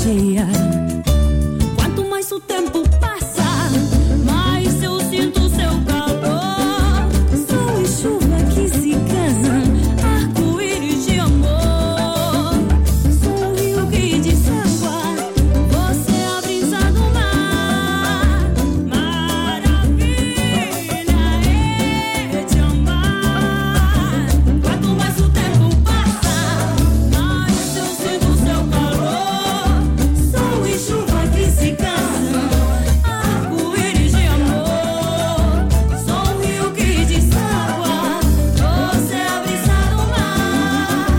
cheia. Quanto mais o tempo passa, mais eu sinto seu calor. Sol e chuva que se casam, arco-íris de amor. Sou o rio que deságua, você é a brisa do mar. Maravilha é te amar. Quanto mais o tempo passa, mais eu sinto seu calor. Sol e chuva que se casam, arco-íris de amor. Sou o rio que deságua, você é a brisa do mar.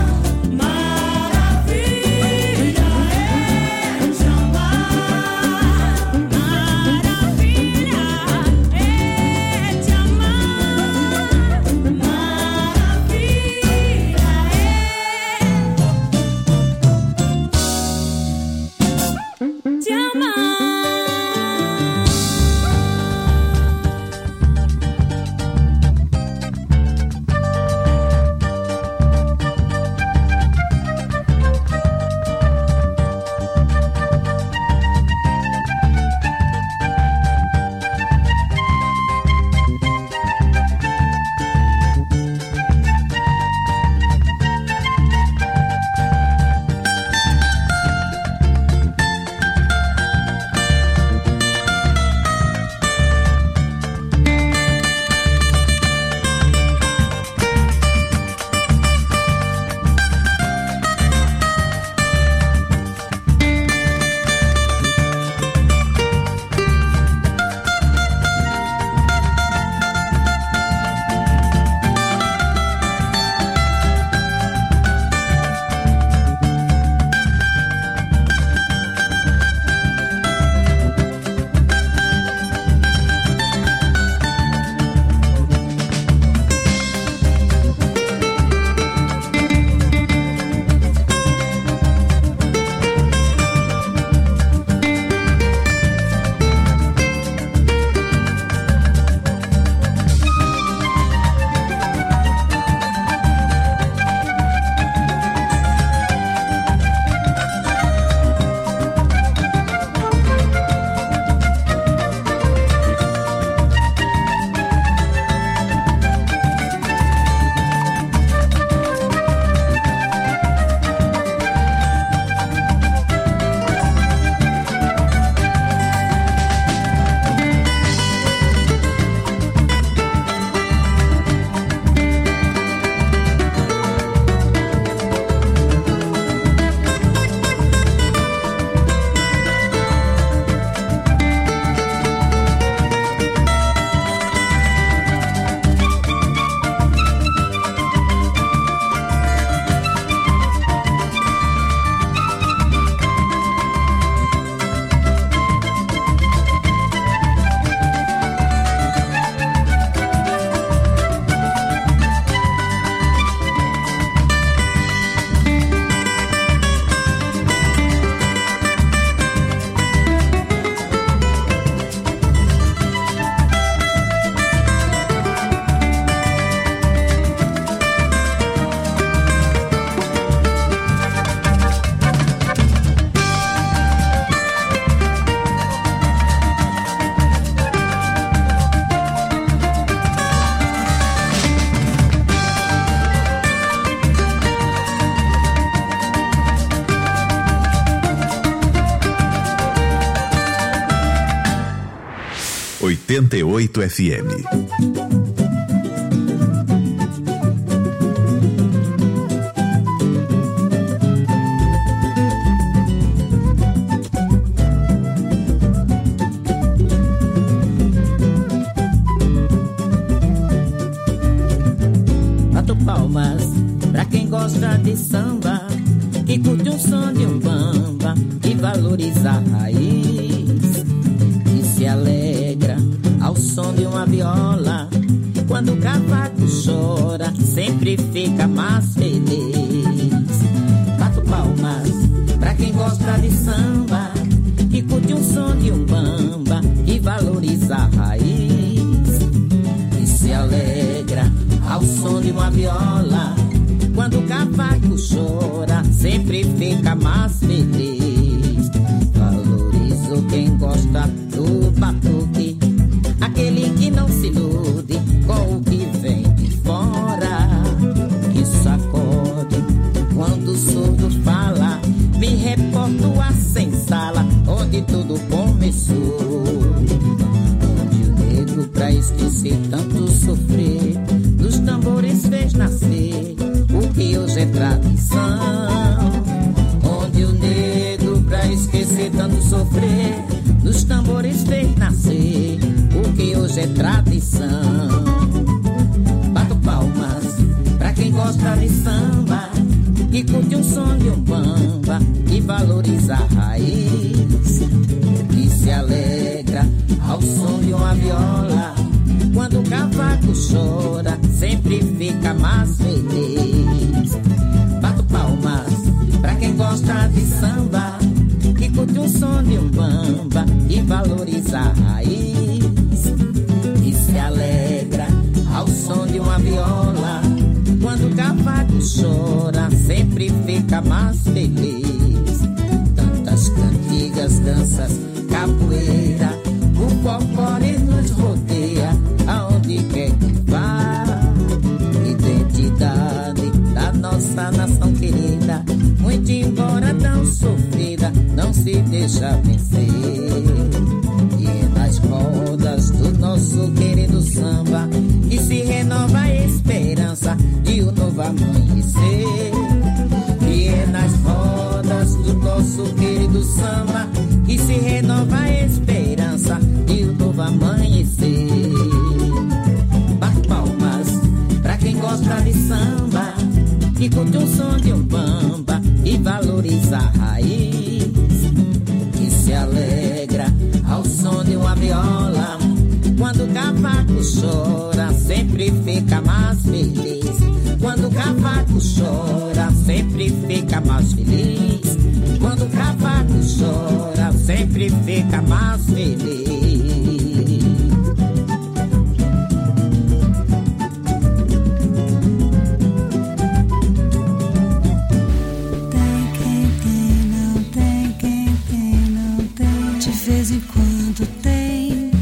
Maravilha é te amar. Maravilha é te amar. Maravilha é te amar. ...88 FM. Bato palmas pra quem gosta de samba, que curte um som de um bamba, que valoriza a raiz, que se alegra ao som de uma viola. Quando o cavaco chora, sempre fica mais feliz. Bato palmas pra quem gosta de samba, que curte um som de um bamba, que valoriza a raiz, que se alegra ao som de uma viola. Quando o cavaco chora, sempre fica mais feliz. sou quem gosta do batuque, aquele que não se ilude com o que vem de fora, que sacode quando o surdo fala. Me reporto a senzala, onde tudo começou, onde o negro pra esquecer tanto sofrer dos tambores fez nascer o que hoje é tradição, onde o negro pra esquecer tanto sofrer dos tambores fez nascer o que hoje é tradição. Bato palmas pra quem gosta de samba, que curte um som de umbamba e valoriza a raiz, que se alegra ao som de uma viola. Quando o cavaco chora, sempre fica mais feliz. Bato palmas pra quem gosta de samba, que curte um som de umbamba e valoriza a raiz, que se alegra ao som de uma viola. Quando o cavaco chora, sempre fica mais feliz. Tantas cantigas, danças, capoeira, o folclore nos rodeia, aonde quer que vá. Identidade da nossa nação querida, muito embora tão sofrida, não se deixa vencer. E é nas rodas do nosso querido samba que se renova a esperança de um novo amanhecer. E é nas rodas do nosso querido samba que se renova a esperança de um novo amanhecer. Bate palmas pra quem gosta de samba, que curte um som de umbamba e valoriza a raiz, que se alegra ao som de uma viola. Quando o cavaco chora, sempre fica mais feliz. Quando o cavaco chora, sempre fica mais feliz. Quando o cavaco chora, sempre fica mais feliz. De vez em quando tem.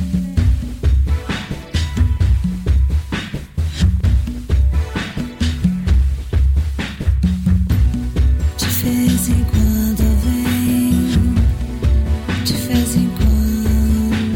De vez em quando vem. De vez em quando.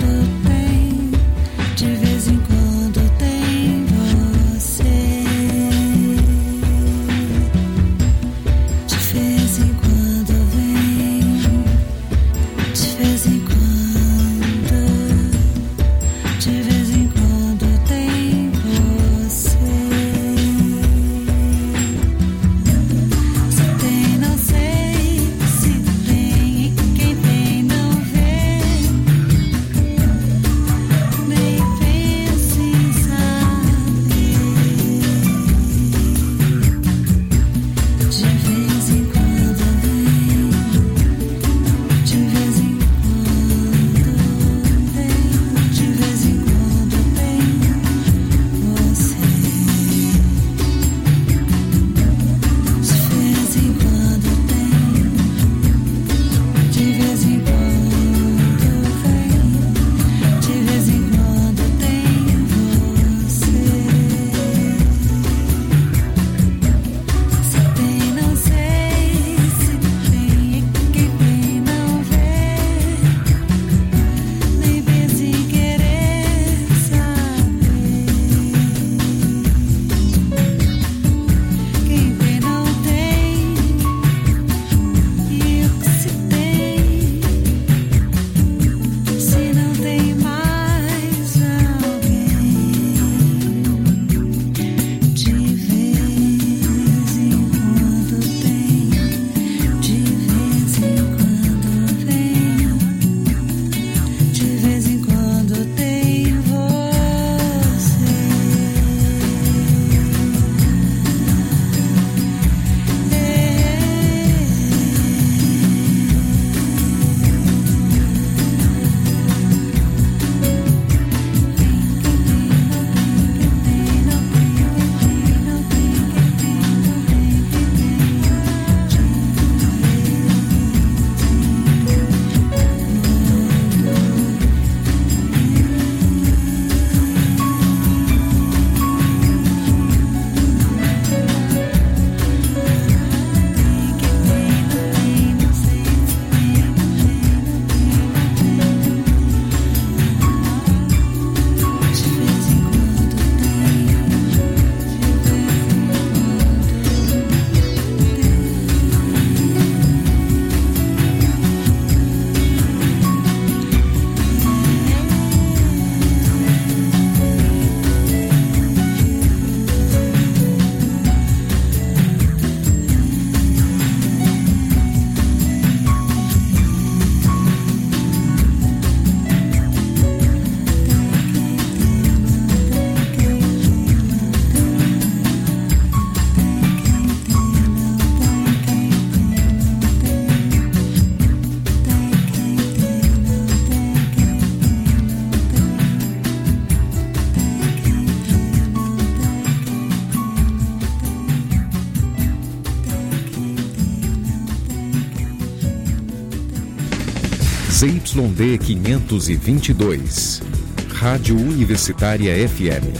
ZYD 522. Rádio Universitária FM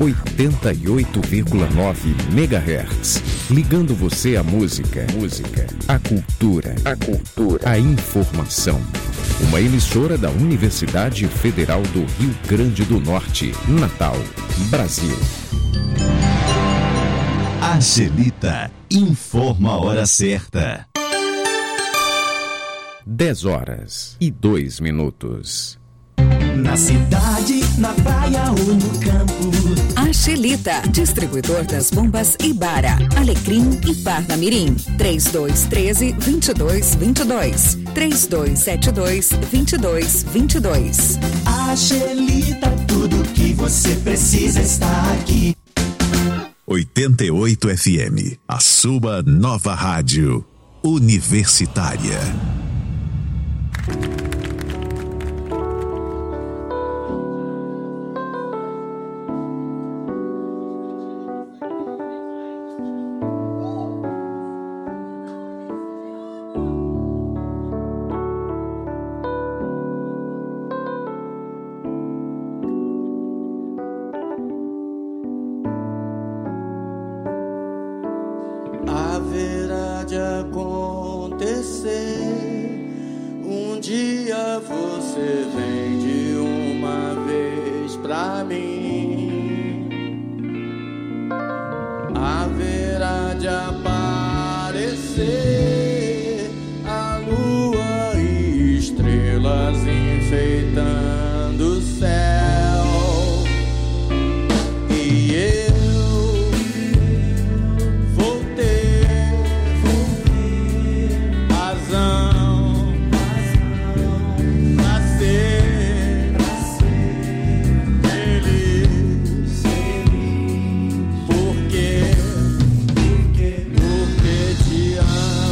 88,9 MHz. Ligando você à música, à cultura, à informação. Uma emissora da Universidade Federal do Rio Grande do Norte, Natal, Brasil. Angelita informa a hora certa. 10h02. Na cidade, na praia ou no campo. Angelita, distribuidor das bombas Ibara, Alecrim e Parnamirim. 3213-2222. 3272-2222. Angelita, tudo que você precisa está aqui. 88 FM, a sua nova rádio universitária. Haverá de acontecer. Um dia você vem de uma vez pra mim. Haverá de aparecer a lua e estrelas enfeitando o céu. E eu te amo.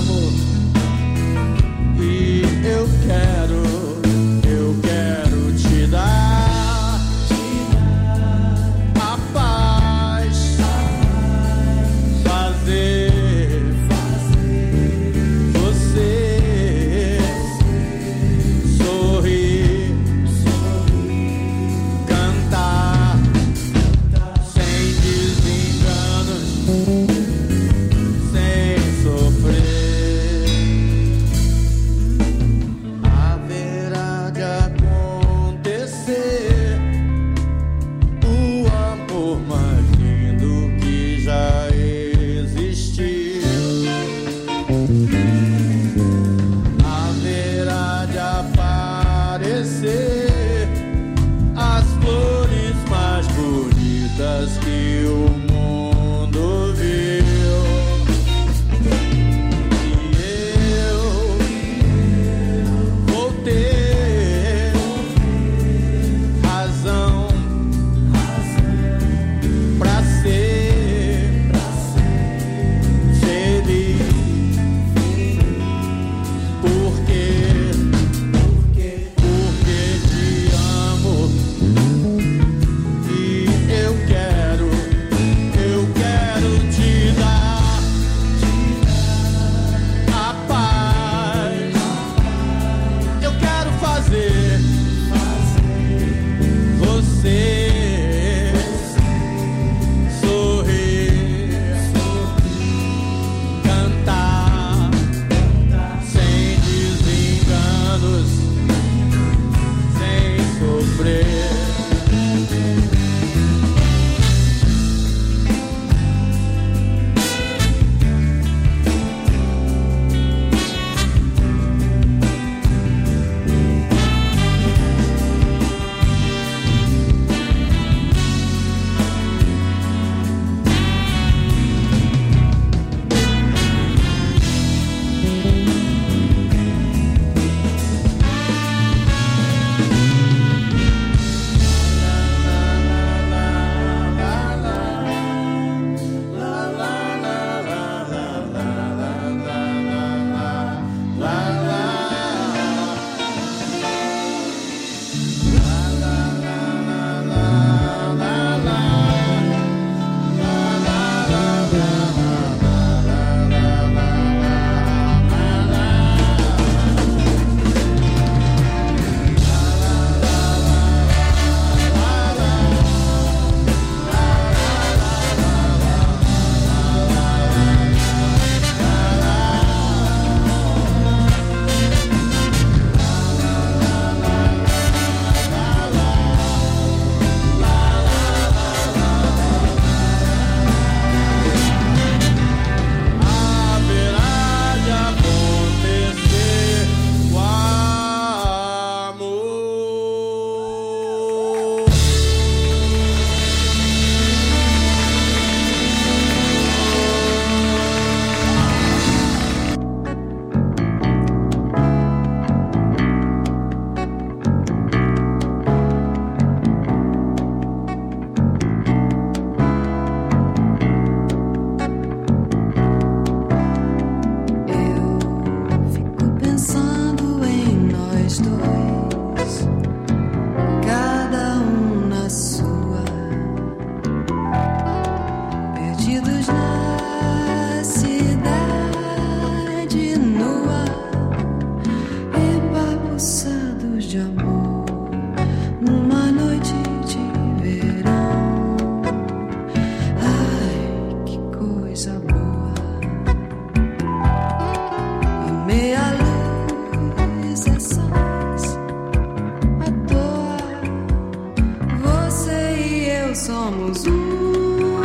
eu somos um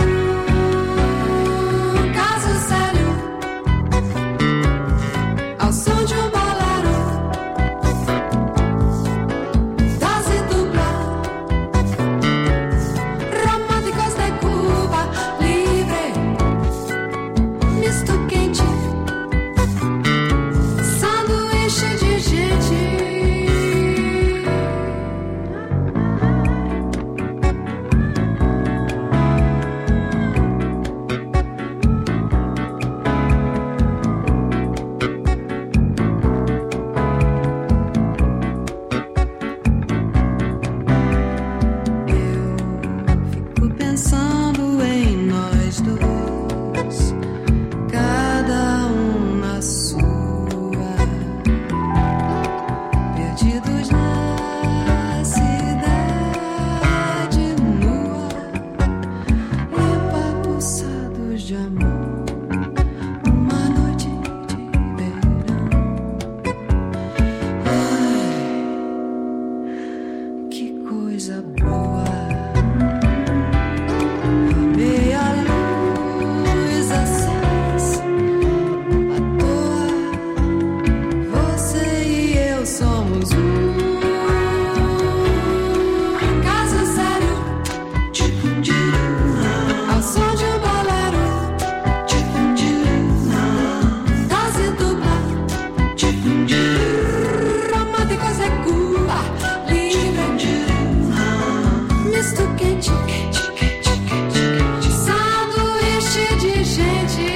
caso sério, ao som de um bolero, dose dupla, românticos de Cuba Libre, misto quente, sanduíche de gente. Pensando em nós dois, cada um na sua, perdidos na cidade nua, empapuçados de amor, uma noite de verão. Ai, que coisa boa. Meia luz acesa à toa, você e eu somos um caso sério, ao som de um bolero, dose dupla, românticos de Cuba Libre, misto quente, sanduíche de gente.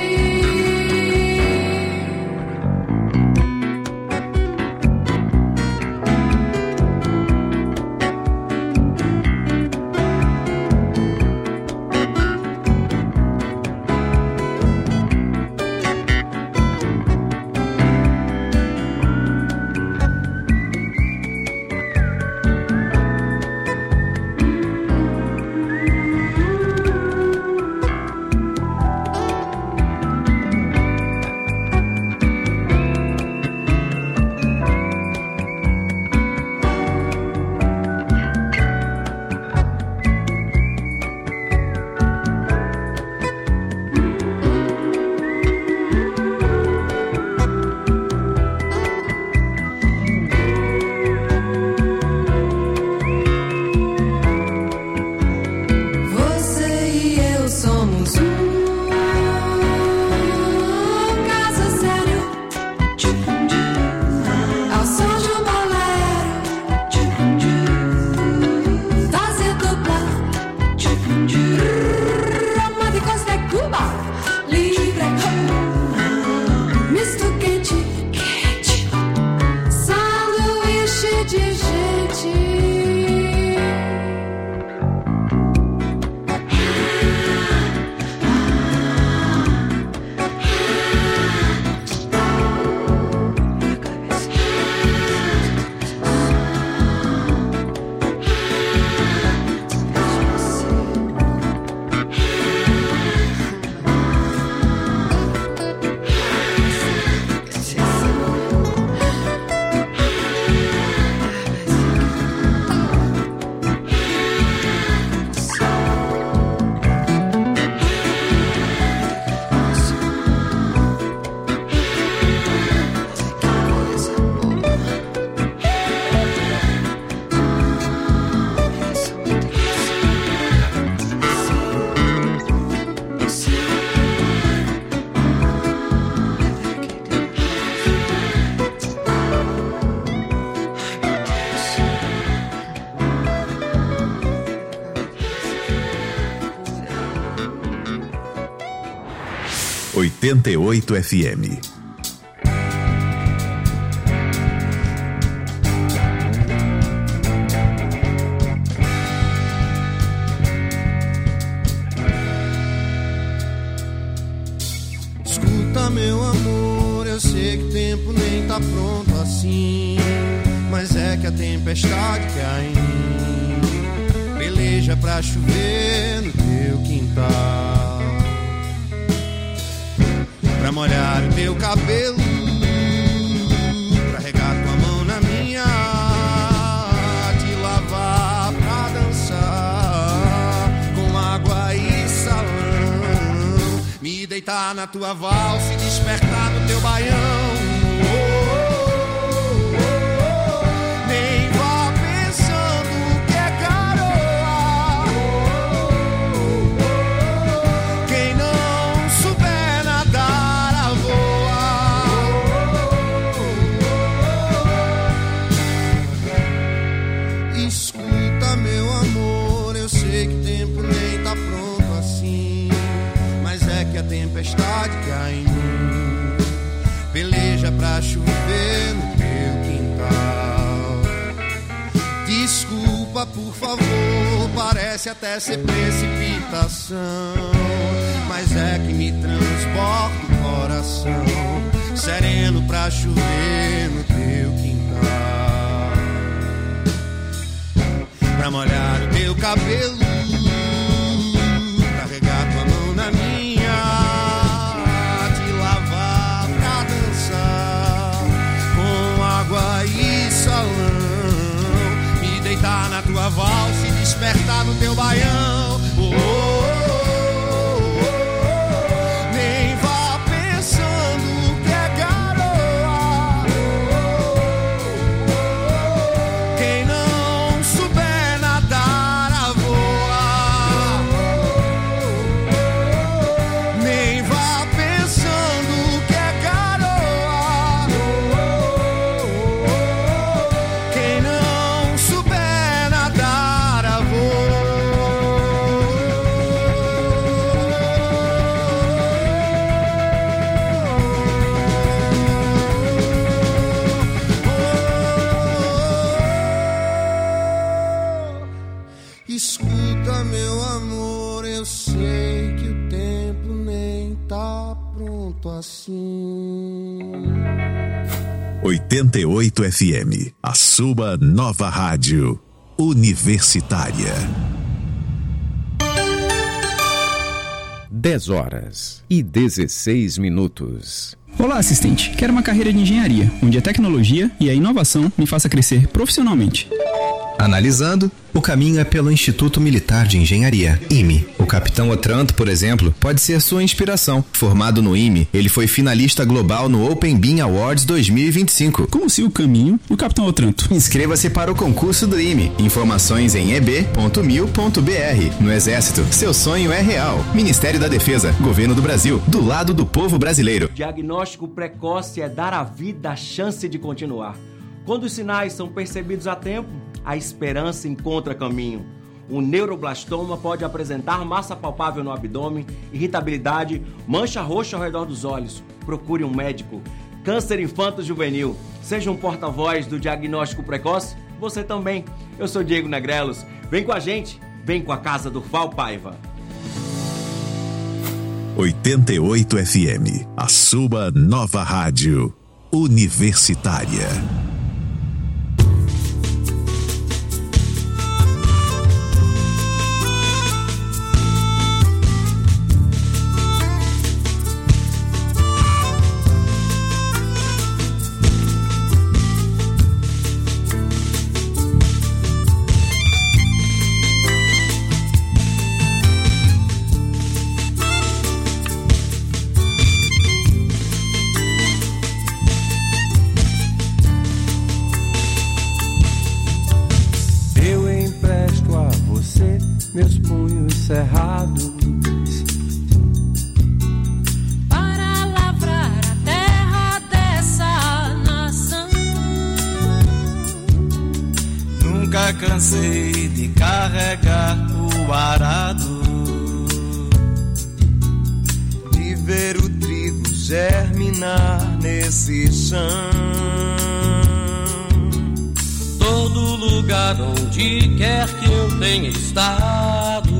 Você e eu somos um caso sério, ao som de um bolero, dose dupla, românticos de Cuba Libre, misto quente, sanduíche de gente. FM 88 FM. Escuta, meu amor, eu sei que o tempo nem tá pronto assim, mas é que a tempestade que há em mim peleja pra chover no teu quintal, pra molhar o teu cabelo, pra regar tua mão na minha, te lavar pra dançar. deitar na tua valsa e despertar no teu baião. Nem vá pensando que é garoa. Quem não souber nadar a voa. Escuta, meu amor, eu sei que o tempo nem tá pronto assim, mas é que a tempestade cai em mim, peleja pra chover no teu quintal. Desculpa, por favor, parece até ser precipitação, mas é que me transborda o coração, sereno pra chover no teu quintal. Pra molhar o teu cabelo, carregar tua mão na minha, te lavar pra dançar com água e salão, me deitar na tua valsa e despertar no teu baião. Nem vá pensando que é garoa. Quem não souber nadar a voa. Nem vá pensando que é garoa. Quem não souber nadar a voa. Escuta, meu amor, eu sei que o tempo nem tá pronto assim. 88 FM, a sua nova rádio universitária. 10h16. Olá, assistente. Quero uma carreira de engenharia, onde a tecnologia e a inovação me faça crescer profissionalmente. Analisando, o caminho é pelo Instituto Militar de Engenharia, IME. O capitão Otranto, por exemplo, pode ser sua inspiração. Formado no IME, ele foi finalista global no Open Bean Awards 2025. Como se o caminho do capitão Otranto. Inscreva-se para o concurso do IME. Informações em eb.mil.br. No Exército, seu sonho é real. Ministério da Defesa, Governo do Brasil, do lado do povo brasileiro. Diagnóstico precoce é dar à vida a chance de continuar. Quando os sinais são percebidos a tempo, a esperança encontra caminho. O neuroblastoma pode apresentar massa palpável no abdômen, irritabilidade, mancha roxa ao redor dos olhos. Procure um médico. Câncer infanto-juvenil. Seja um porta-voz do diagnóstico precoce, você também. Eu sou Diego Negrelos. Vem com a gente, vem com a Casa do Val Paiva. 88 FM, a sua nova rádio universitária. Meus punhos cerrados para lavrar a terra dessa nação. Nunca cansei de carregar o arado, de ver o trigo germinar nesse chão. Todo lugar onde quer que eu tenha estado,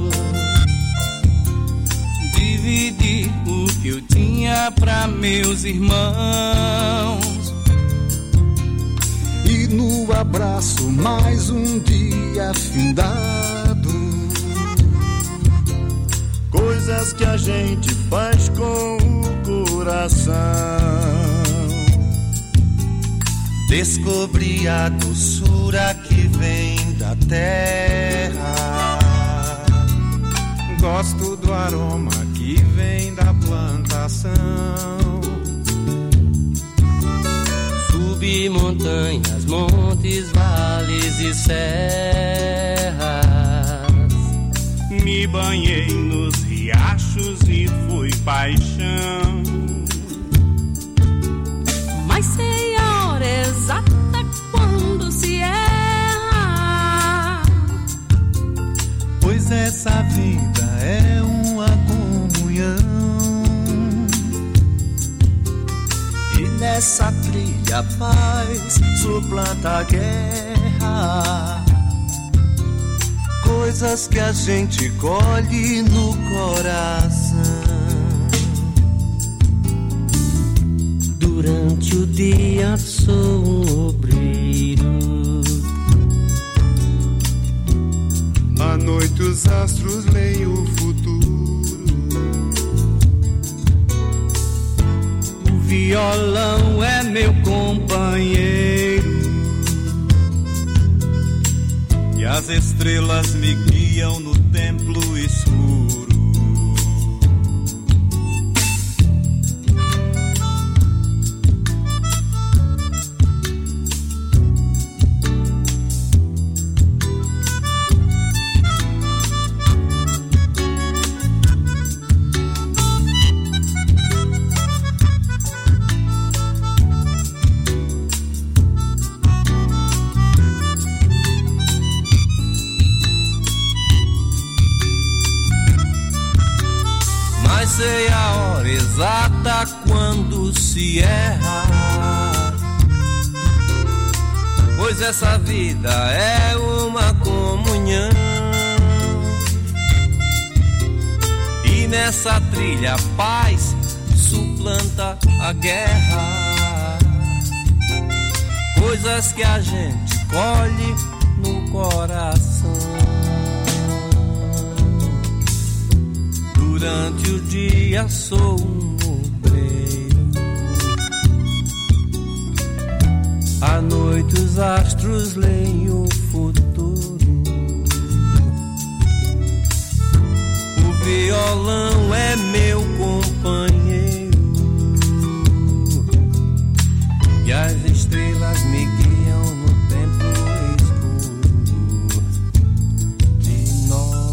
dividi o que eu tinha pra meus irmãos. E no abraço mais um dia findado, coisas que a gente faz com o coração. Descobri a doçura que vem da terra. Gosto do aroma que vem da plantação. Subi montanhas, montes, vales e serras. Me banhei nos riachos e fui paixão. Mas sei a hora exata quando se erra. Pois essa vida é uma comunhão. E nessa trilha a paz suplanta a guerra. Coisas que a gente colhe no coração. Durante o dia sou um obreiro. À noite os astros leem o futuro. O violão é meu companheiro. E as estrelas me guiam no templo escuro. Sei a hora exata quando se erra. Pois essa vida é uma comunhão. E nessa trilha a paz suplanta a guerra. Coisas que a gente colhe no coração. Durante o dia sou um obreiro. À noite os astros leem o futuro. O violão é meu companheiro. E as estrelas me guiam no templo escuro de nós.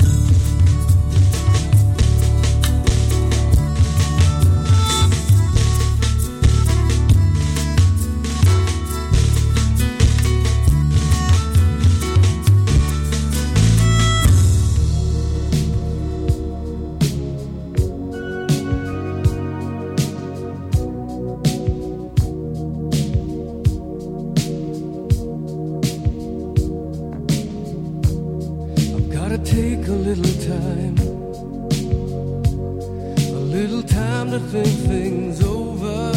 Take a little time to think things over.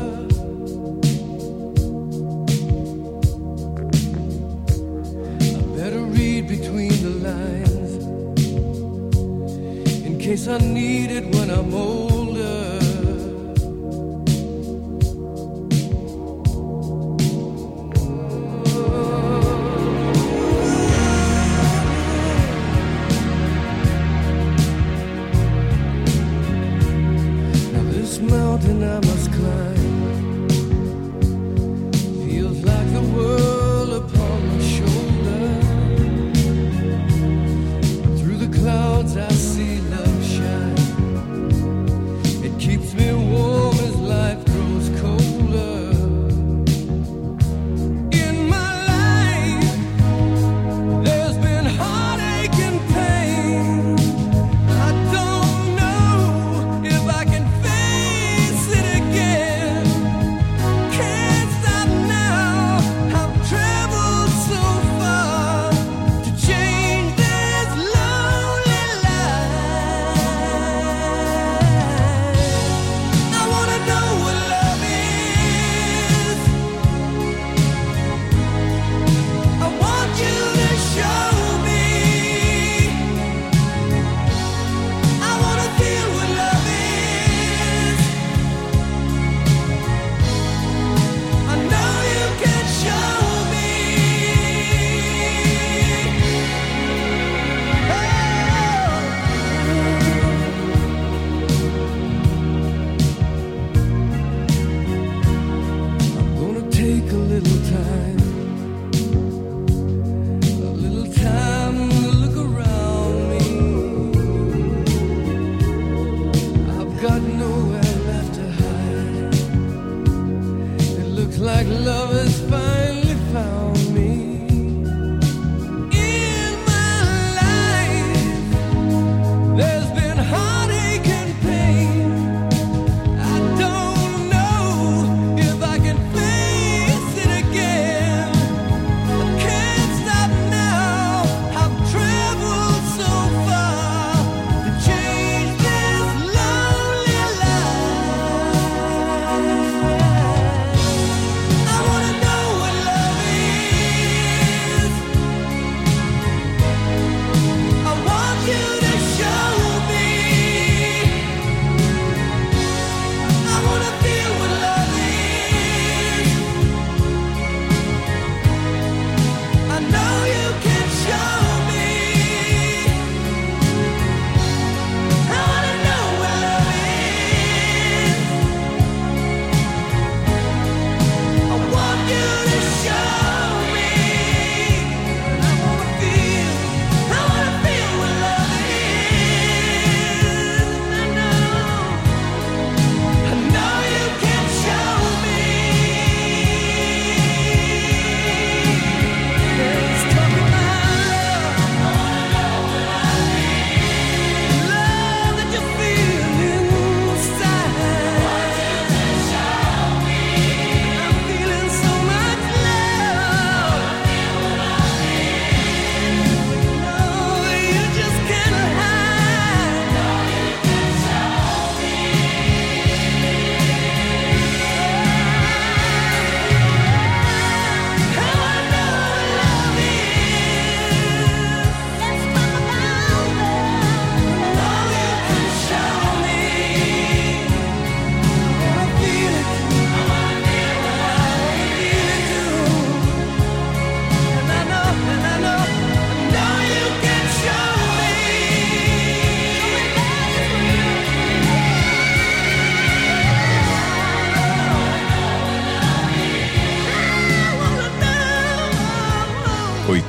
I better read between the lines in case I need it when I'm older. Mountain I must climb feels like the world upon my shoulder. Through the clouds I see love shine. It keeps me warm as life grows colder. In my life there's been heartache and pain. I don't know if I can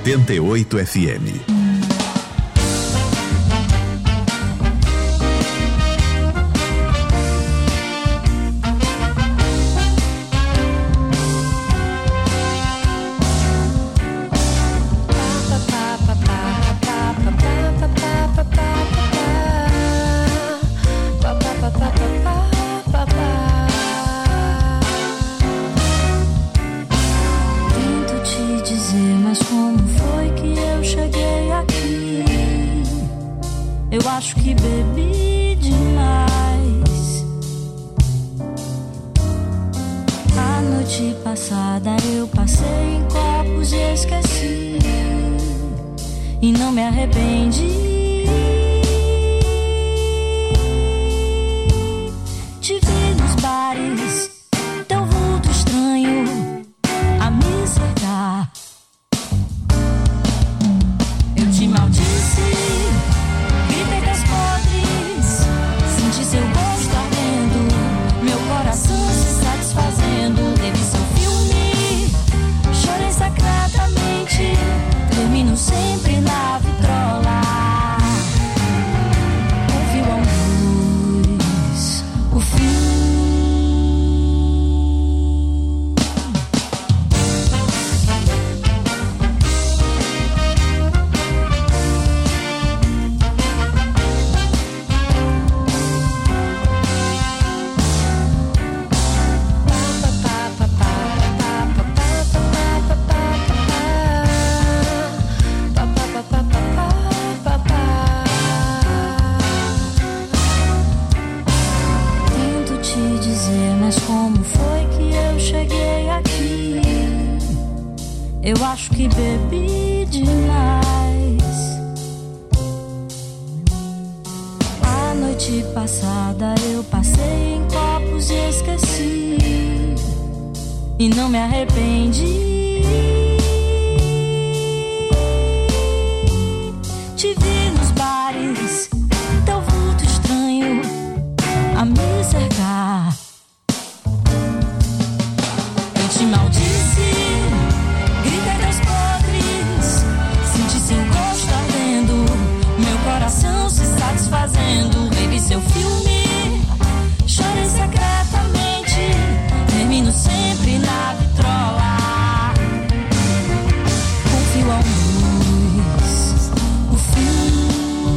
98 FM. Eu acho que bebi demais. A noite passada eu passei em copos e esqueci. E não me arrependi. Te vi nos bares, teu vulto estranho a me cercar. Eu te maldisse, gritei das podres, senti seu gosto ardendo, meu coração se satisfazendo. Revi seu filme, chorei sacradamente, termino sempre na vitrola. Confio a luz, o fim. Eu acho que bebi demais. A noite passada eu passei em copos e esqueci. E não me arrependi. Te vi nos bares, teu vulto estranho a me cercar. Eu te maldisse, gritei das podres, senti seu gosto ardendo, meu coração se satisfazendo. Revi seu filme, chorei secretamente, termino sempre na vitrola. Confio a luz, o fim.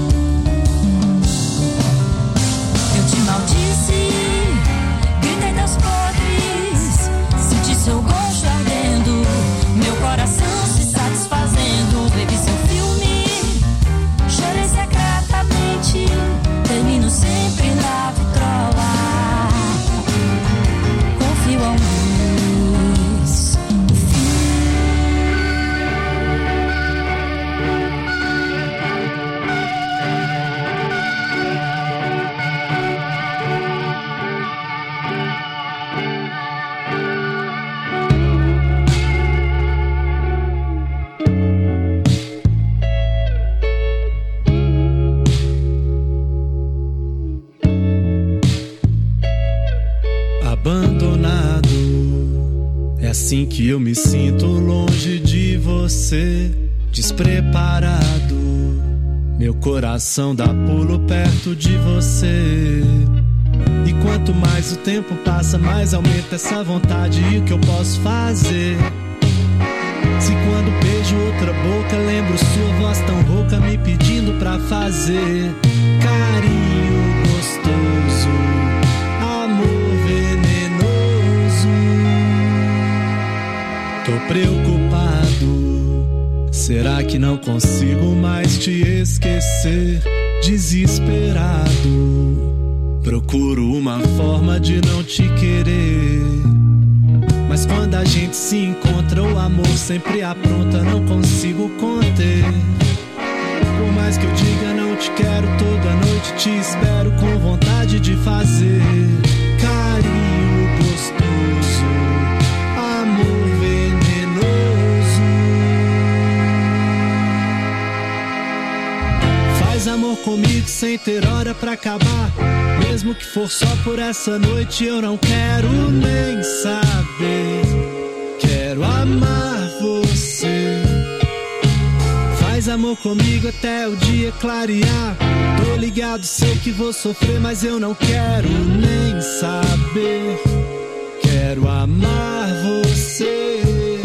Eu te maldisse, gritei das podres, senti seu gosto ardendo, meu coração se satisfazendo. Revi seu filme, chorei secretamente, termino sempre na vitrola. Confio a luz, o fim. Abandonado, é assim que eu me sinto longe de você, despreparado. Meu coração dá pulo perto de você. E quanto mais o tempo passa, mais aumenta essa vontade. E o que eu posso fazer? Se quando beijo outra boca, lembro sua voz tão rouca me pedindo pra fazer carinho gostoso, amor venenoso. Tô preocupado, será que não consigo mais te esquecer? Desesperado, procuro uma forma de não te querer. Mas quando a gente se encontra, o amor sempre apronta, não consigo conter. Por mais que eu diga não te quero, toda noite te espero com vontade de fazer carinho gostoso, amor venenoso. Faz amor comigo sem ter hora pra acabar, mesmo que for só por essa noite. Eu não quero nem saber, quero amar você. amor comigo até o dia clarear. Tô ligado, sei que vou sofrer, mas eu não quero nem saber. Quero amar você.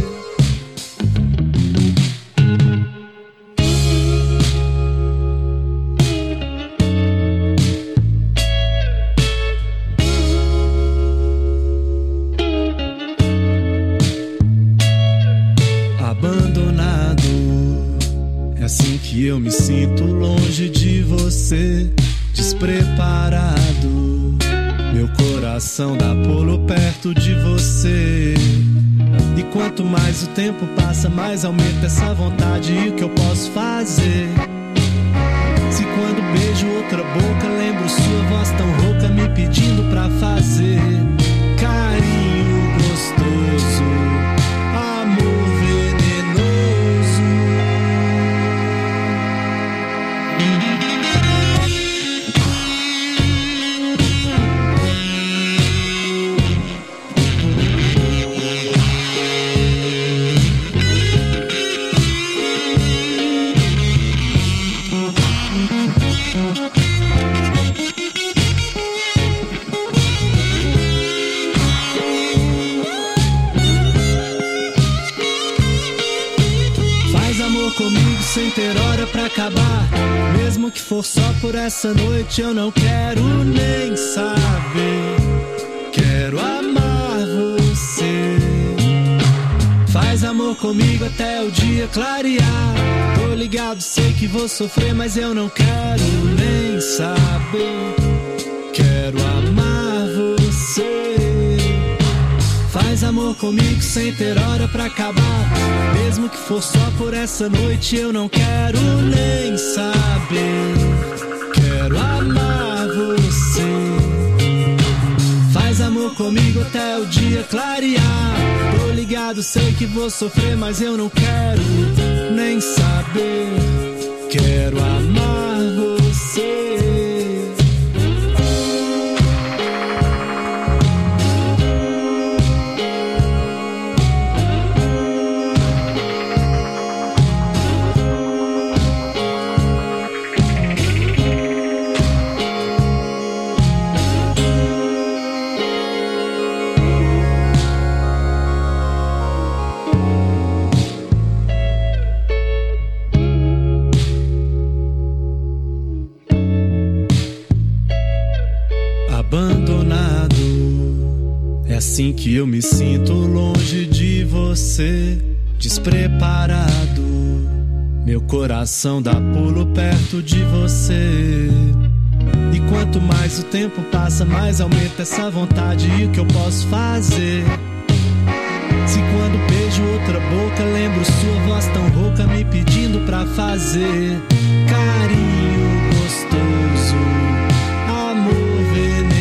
Assim que eu me sinto longe de você, despreparado. Meu coração dá pulo perto de você. E quanto mais o tempo passa, mais aumenta essa vontade. E o que eu posso fazer? Se quando beijo outra boca, lembro sua voz tão rouca me pedindo pra fazer carinho gostoso, amor venenoso. Comigo sem ter hora pra acabar. Mesmo que for só por essa noite, eu não quero nem saber. Quero amar você. Faz amor comigo até o dia clarear. Tô ligado, sei que vou sofrer, mas eu não quero nem saber. Quero amar você. Faz amor comigo sem ter hora pra acabar. Mesmo que for só por essa noite, eu não quero nem saber. Quero amar você. Faz amor comigo até o dia clarear. Tô ligado, sei que vou sofrer, mas eu não quero nem saber. Quero amar você. Assim que eu me sinto longe de você, despreparado. Meu coração dá pulo perto de você. E quanto mais o tempo passa, mais aumenta essa vontade. E o que eu posso fazer? Se quando beijo outra boca, lembro sua voz tão rouca me pedindo pra fazer carinho gostoso, amor venenoso.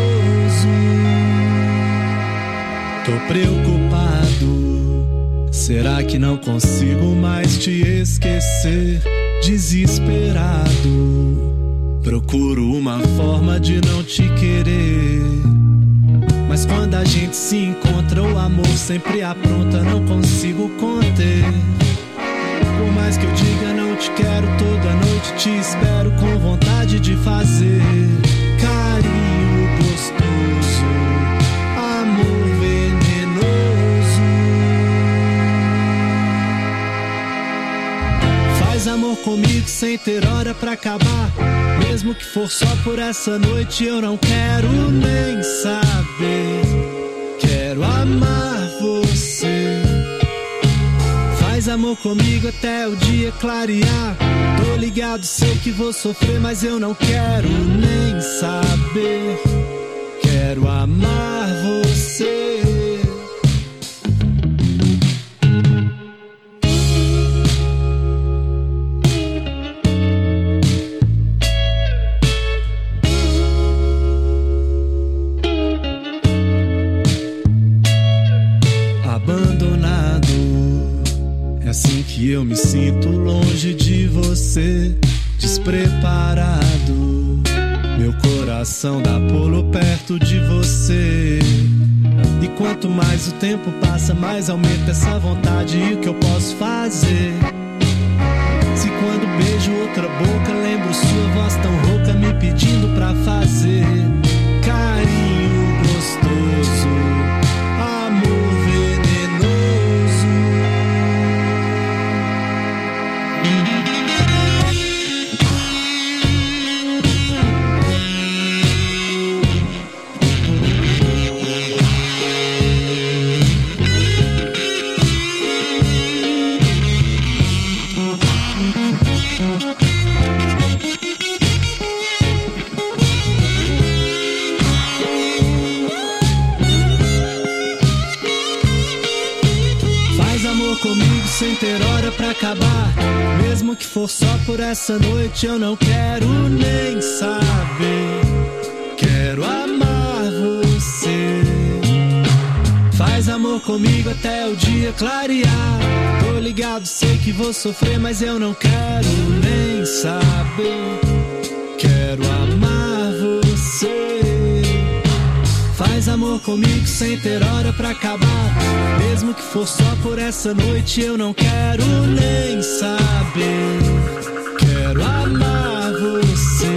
Tô preocupado, será que não consigo mais te esquecer? Desesperado, procuro uma forma de não te querer. Mas quando a gente se encontra, o amor sempre apronta, não consigo conter. Por mais que eu diga não te quero, toda noite te espero com vontade de fazer carinho gostoso, amor venenoso. Faz amor comigo sem ter hora pra acabar. Mesmo que for só por essa noite, eu não quero nem saber. Quero amar você. Faz amor comigo até o dia clarear. Tô ligado, sei que vou sofrer, mas eu não quero nem saber. Quero amar você. Assim que eu me sinto longe de você, despreparado. Meu coração dá pulo perto de você. E quanto mais o tempo passa, mais aumenta essa vontade. E o que eu posso fazer? Se quando outra boca, lembro sua voz tão rouca me pedindo pra fazer carinho gostoso, amor venenoso. Comigo sem ter hora pra acabar, mesmo que for só por essa noite, eu não quero nem saber. Quero amar você. Faz amor comigo até o dia clarear. Tô ligado, sei que vou sofrer, mas eu não quero nem saber. Quero amar você. Faz amor comigo sem ter hora pra acabar, mesmo que for só por essa noite, eu não quero nem saber. Quero amar você.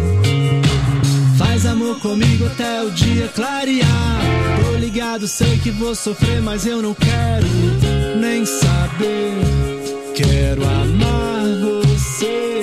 Faz amor comigo até o dia clarear. Tô ligado, sei que vou sofrer, mas eu não quero nem saber. Quero amar você.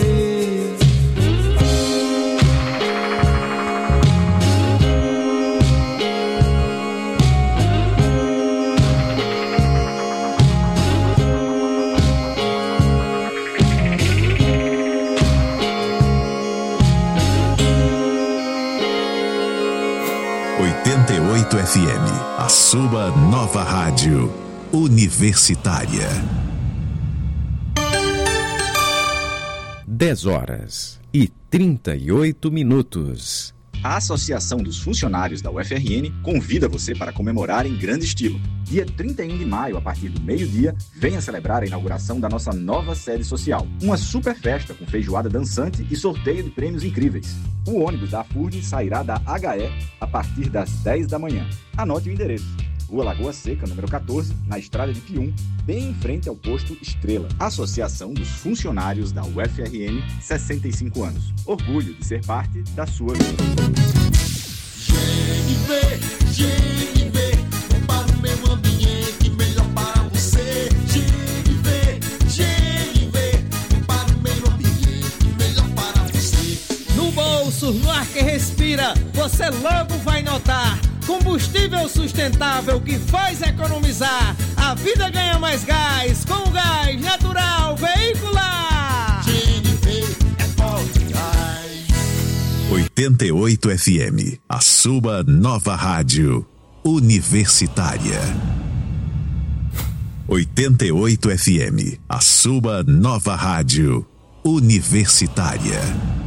FM, a sua nova rádio universitária. 10h38. A Associação dos Funcionários da UFRN convida você para comemorar em grande estilo. Dia 31 de maio, a partir do meio-dia, venha celebrar a inauguração da nossa nova sede social. Uma super festa com feijoada dançante e sorteio de prêmios incríveis. O ônibus da FURG sairá da HE a partir das 10 da manhã. Anote o endereço. Rua Lagoa Seca, número 14, na estrada de Pium, bem em frente ao posto Estrela. Associação dos Funcionários da UFRN, 65 anos. Orgulho de ser parte da sua vida. GNV, para o meio ambiente, melhor para você. GNV, para o meio ambiente, melhor para você. No bolso, no ar que respira, você logo vai notar. Combustível sustentável que faz economizar. A vida ganha mais gás com o gás natural veicular. GNV é forte gás. 88 FM, a sua nova rádio universitária. 88 FM, a sua nova rádio universitária.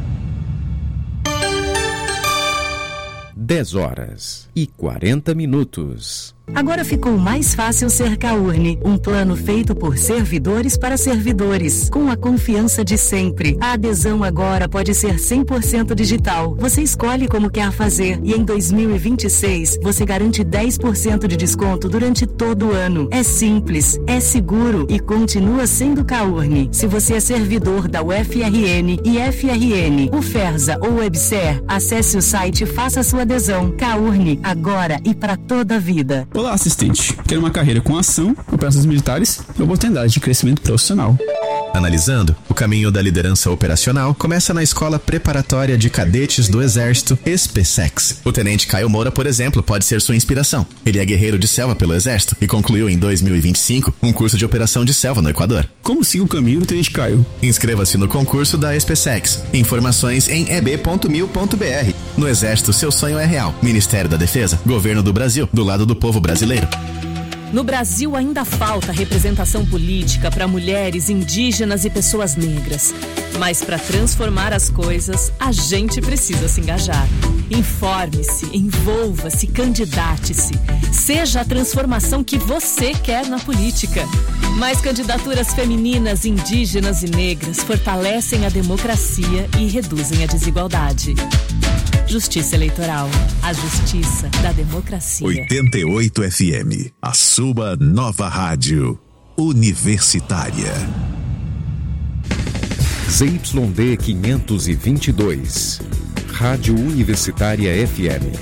10h40. Agora ficou mais fácil ser Caurne, um plano feito por servidores para servidores, com a confiança de sempre. A adesão agora pode ser 100% digital. Você escolhe como quer fazer e em 2026 você garante 10% de desconto durante todo o ano. É simples, é seguro e continua sendo Caurne. Se você é servidor da UFRN e FRN, UFERSA ou WebSer, acesse o site e faça sua adesão. Caurne, agora e para toda a vida. Olá, assistente. Quer uma carreira com ação, operações militares e oportunidade de crescimento profissional. Analisando, o caminho da liderança operacional começa na Escola Preparatória de Cadetes do Exército, SPSEX. O tenente Caio Moura, por exemplo, pode ser sua inspiração. Ele é guerreiro de selva pelo Exército e concluiu em 2025 um curso de operação de selva no Equador. Como siga o caminho do tenente Caio? Inscreva-se no concurso da SPSEX. Informações em eb.mil.br. No Exército, seu sonho é real. Ministério da Defesa, Governo do Brasil, do lado do povo brasileiro. No Brasil ainda falta representação política para mulheres, indígenas e pessoas negras. Mas para transformar as coisas, a gente precisa se engajar. Informe-se, envolva-se, candidate-se. Seja a transformação que você quer na política. Mais candidaturas femininas, indígenas e negras fortalecem a democracia e reduzem a desigualdade. Justiça Eleitoral, a justiça da democracia. 88 FM, a sua nova rádio universitária. ZYD 522. Rádio Universitária FM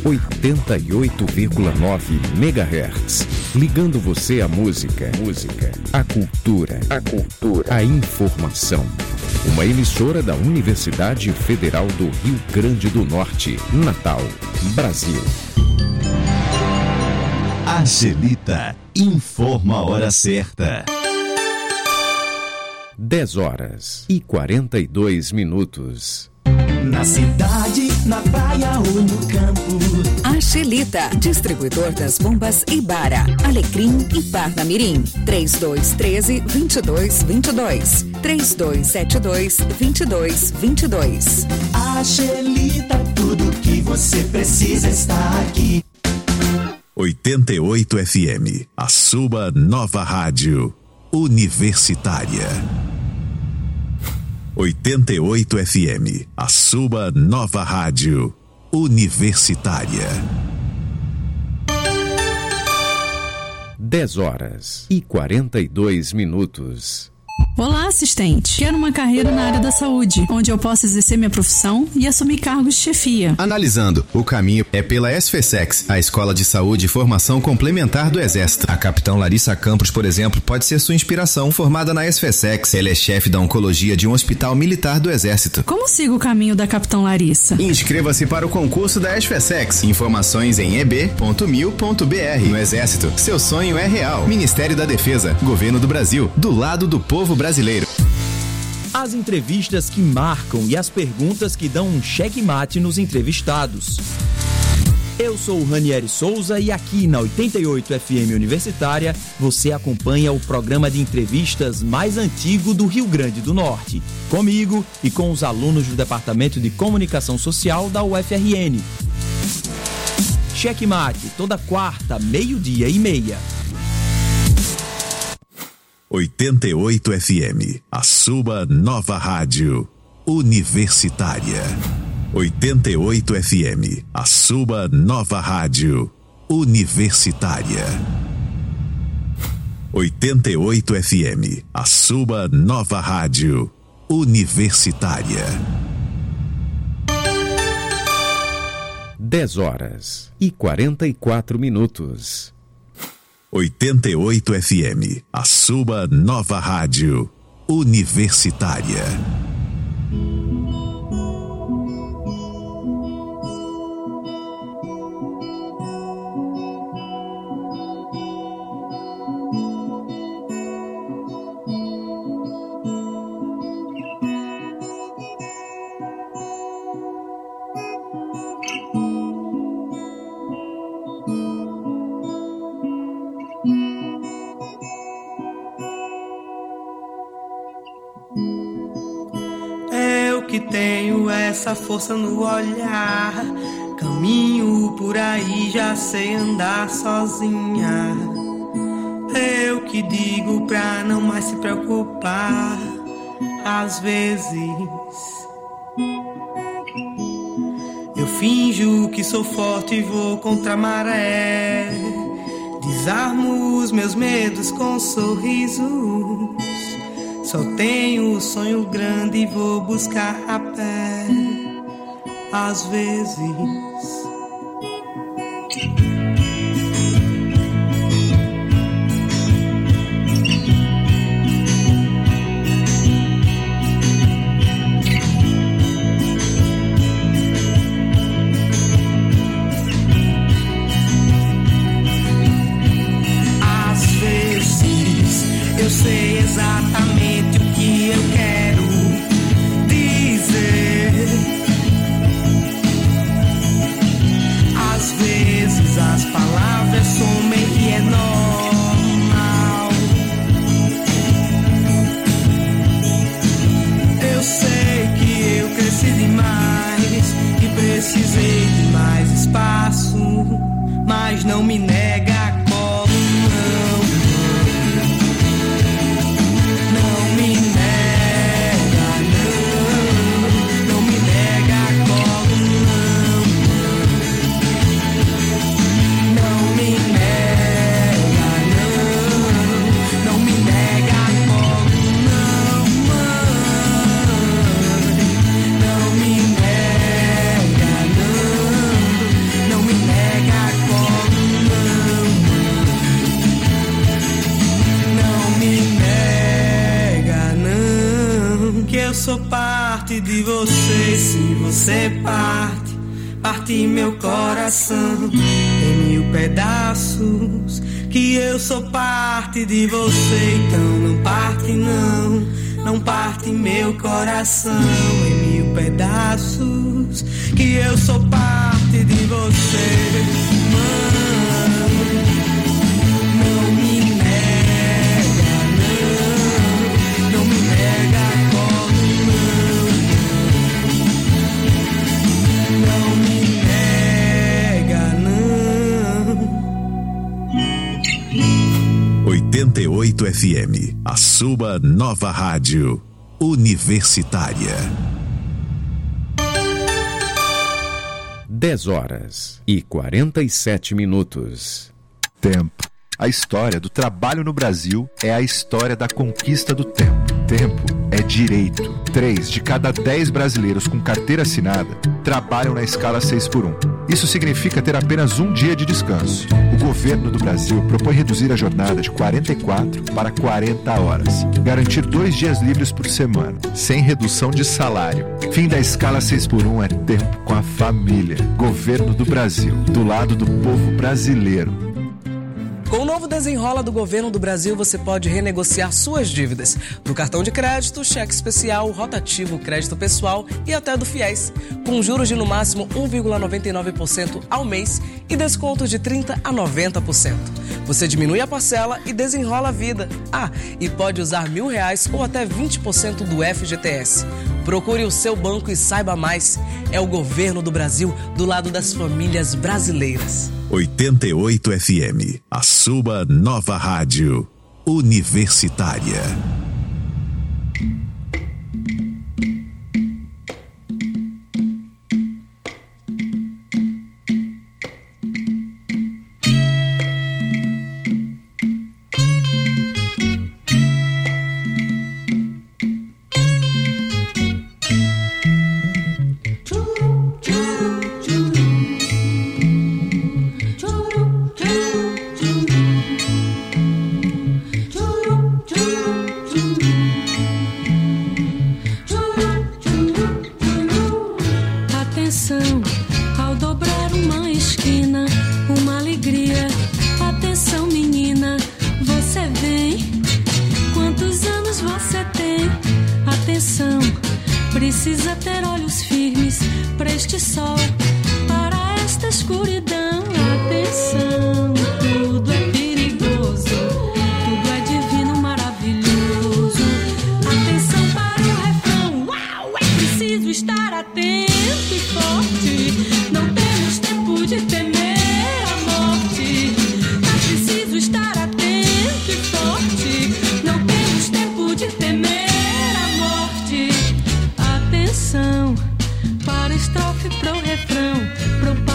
88,9 MHz. Ligando você à música, à cultura, a informação. Uma emissora da Universidade Federal do Rio Grande do Norte, Natal, Brasil. Angelita informa a hora certa. 10h42. Na cidade, na praia ou no campo. Angelita, distribuidor das bombas Ibara, Alecrim e Parnamirim. 3213-2222. 3272-2222. Angelita, tudo que você precisa está aqui. 88 FM, a sua nova rádio universitária. 88 FM, a sua nova rádio universitária. 10h42. Olá, assistente. Quero uma carreira na área da saúde, onde eu possa exercer minha profissão e assumir cargos de chefia. Analisando, o caminho é pela SFSEX, a Escola de Saúde e Formação Complementar do Exército. A capitão Larissa Campos, por exemplo, pode ser sua inspiração. Formada na SFSEX, ela é chefe da oncologia de um hospital militar do Exército. Como sigo o caminho da capitão Larissa? Inscreva-se para o concurso da SFSEX. Informações em eb.mil.br. No Exército, seu sonho é real. Ministério da Defesa, Governo do Brasil, do lado do povo brasileiro. As entrevistas que marcam e as perguntas que dão um checkmate nos entrevistados. Eu sou o Ranieri Souza e aqui na 88 FM Universitária você acompanha o programa de entrevistas mais antigo do Rio Grande do Norte. Comigo e com os alunos do Departamento de Comunicação Social da UFRN. Checkmate, toda quarta, 12:30. 88 FM, a sua nova rádio universitária. 88 FM, a sua nova rádio universitária. 88 FM, a sua nova rádio universitária. 10h44. 88 FM, a sua nova rádio universitária. Tenho essa força no olhar, caminho por aí, já sei andar sozinha. Eu que digo pra não mais se preocupar. Às vezes eu finjo que sou forte e vou contra a maré. Desarmo os meus medos com sorrisos. Só tenho um sonho grande e vou buscar a pé. Às vezes eu sei exatamente o que eu quero dizer. Às vezes as palavras somem e é normal. Eu sei que eu cresci demais e precisei de mais espaço, mas não me nega a colo, não. de você. Se você parte meu coração em mil pedaços, que eu sou parte de você. Então não parte não, não parte meu coração em mil pedaços, que eu sou parte de você. Não me nega, não me nega como não me nega não. 88 FM, a sua nova rádio universitária. 10h47. Tempo. A história do trabalho no Brasil é a história da conquista do tempo. Tempo é direito. 3 de cada 10 brasileiros com carteira assinada trabalham na escala 6x1. Isso significa ter apenas um dia de descanso. O governo do Brasil propõe reduzir a jornada de 44 para 40 horas. Garantir 2 dias livres por semana, sem redução de salário. Fim da escala 6x1 é tempo com a família. Governo do Brasil, do lado do povo brasileiro. Com o novo Desenrola do Governo do Brasil, você pode renegociar suas dívidas do cartão de crédito, cheque especial, rotativo, crédito pessoal e até do FIES, com juros de no máximo 1,99% ao mês e descontos de 30% a 90%. Você diminui a parcela e desenrola a vida. Ah, e pode usar R$1.000 ou até 20% do FGTS. Procure o seu banco e saiba mais. É o Governo do Brasil do lado das famílias brasileiras. 88 FM, a sua nova rádio universitária. Para estrofe pro refrão, pro